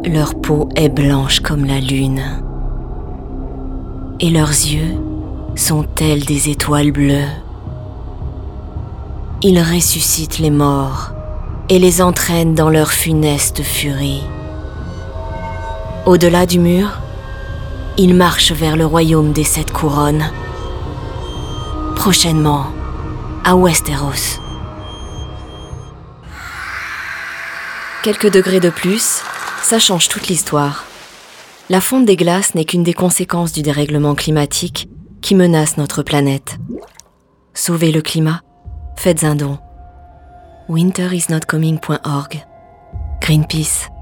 Leur peau est blanche comme la lune. Et leurs yeux sont tels des étoiles bleues. Ils ressuscitent les morts et les entraînent dans leur funeste furie. Au-delà du mur, ils marchent vers le royaume des 7 couronnes. Prochainement, à Westeros. Quelques degrés de plus, ça change toute l'histoire. La fonte des glaces n'est qu'une des conséquences du dérèglement climatique qui menace notre planète. Sauvez le climat, faites un don. winterisnotcoming.org. Greenpeace.